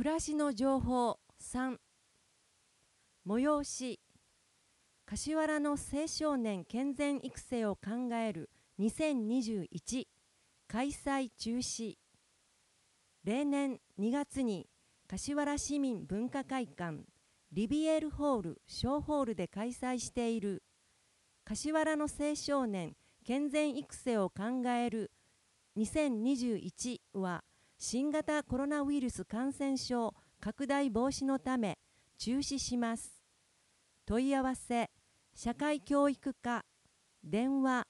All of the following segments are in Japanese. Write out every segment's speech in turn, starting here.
暮らしの情報3、催し、柏原の青少年健全育成を考える2021開催中止。例年2月に柏原市民文化会館リビエールホール小ホールで開催している柏原の青少年健全育成を考える2021は新型コロナウイルス感染症拡大防止のため中止します。問い合わせ社会教育課電話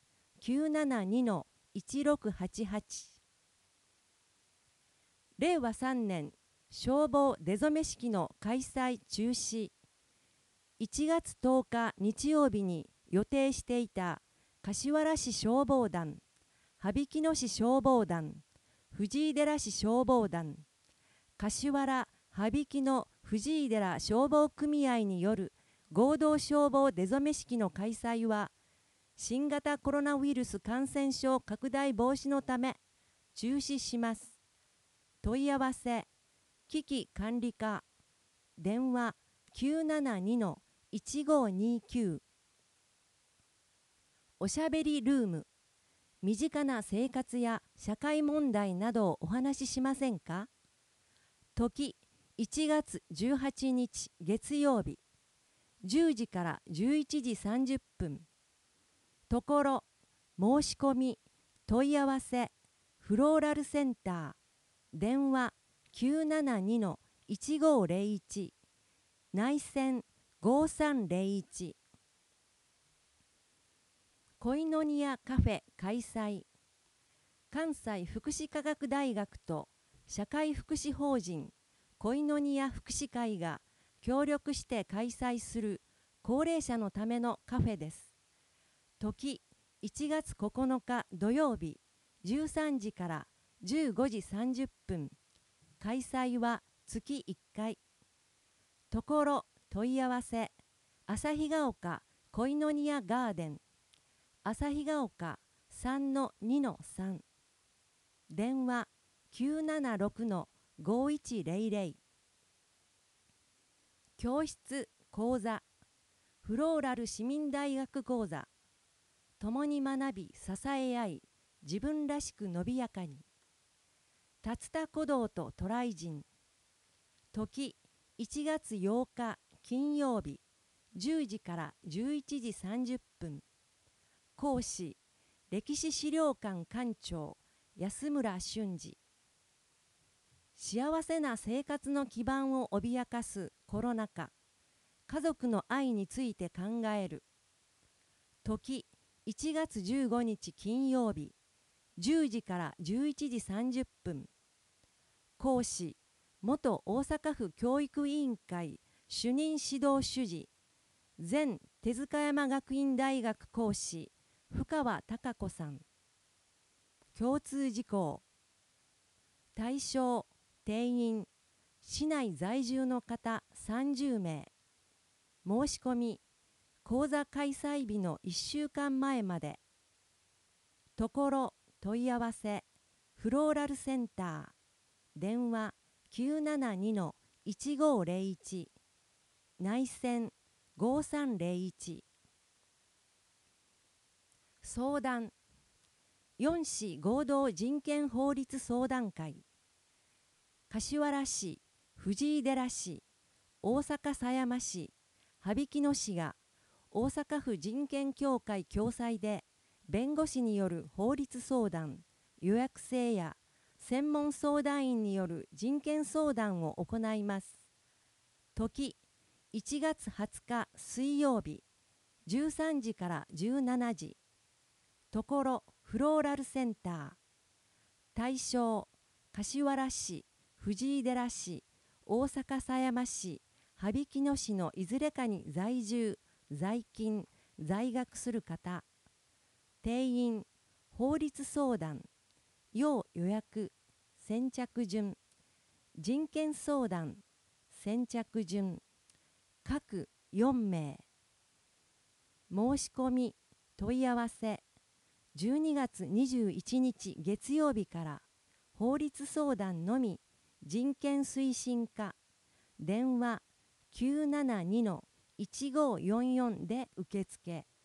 972-1688。 令和3年消防出初め式の開催中止。1月10日日曜日に予定していた柏原市消防団、羽曳野市消防団、藤井寺市消防団、柏原羽曳野藤井寺消防組合による合同消防出初め式の開催は新型コロナウイルス感染症拡大防止のため中止します。問い合わせ危機管理課電話 972-1529。 おしゃべりルーム、身近な生活や社会問題などをお話ししませんか。時1月18日月曜日10時から11時30分。ところ申し込み問い合わせフローラルセンター電話 972-1501 内線5301。コイノニアカフェ開催。関西福祉科学大学と社会福祉法人コイノニア福祉会が協力して開催する高齢者のためのカフェです。時1月9日土曜日13時から15時30分。開催は月1回。ところ問い合わせ旭ヶ丘コイノニアガーデン旭ヶ丘 3-2-3 電話 976-5100。 教室講座フローラル市民大学講座共に学び支え合い自分らしく伸びやかに。竜田鼓動と渡来人。時1月8日金曜日10時から11時30分。講師歴史資料館館長安村俊二。幸せな生活の基盤を脅かすコロナ禍、家族の愛について考える。時1月15日金曜日10時から11時30分。講師元大阪府教育委員会主任指導主事前手塚山学院大学講師深川貴子さん。共通事項対象定員市内在住の方30名。申し込み講座開催日の1週間前まで。ところ問い合わせフローラルセンター電話 972-1501 内線5301。相談4市合同人権法律相談会。柏原市、藤井寺市、大阪狭山市、羽曳野市が大阪府人権協会共催で弁護士による法律相談、予約制や専門相談員による人権相談を行います。時1月20日水曜日13時から17時。ところフローラルセンター。対象柏原市、藤井寺市、大阪狭山市、羽曳野市のいずれかに在住、在勤、在学する方。定員法律相談、要予約、先着順、人権相談、先着順、各4名。申し込み問い合わせ12月21日月曜日から法律相談のみ人権推進課電話972-1544で受付。